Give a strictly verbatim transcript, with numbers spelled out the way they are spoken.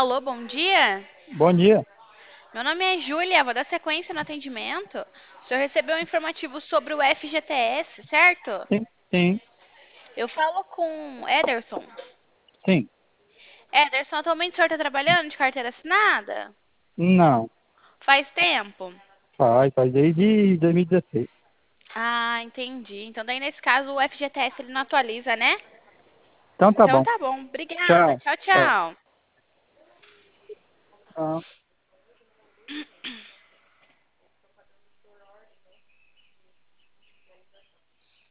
Alô, bom dia. Bom dia. Meu nome é Júlia, vou dar sequência no atendimento. O senhor recebeu um informativo sobre o F G T S, certo? Sim, sim, Eu falo com Ederson. sim. Ederson, atualmente o senhor está trabalhando de carteira assinada? Não, Faz tempo? faz, faz desde dois mil e dezesseis. Ah, entendi. Então, daí nesse caso, o F G T S ele não atualiza, né? Então tá Então bom. tá bom. Obrigada. Tchau. Tchau, Tchau. tchau. Ah.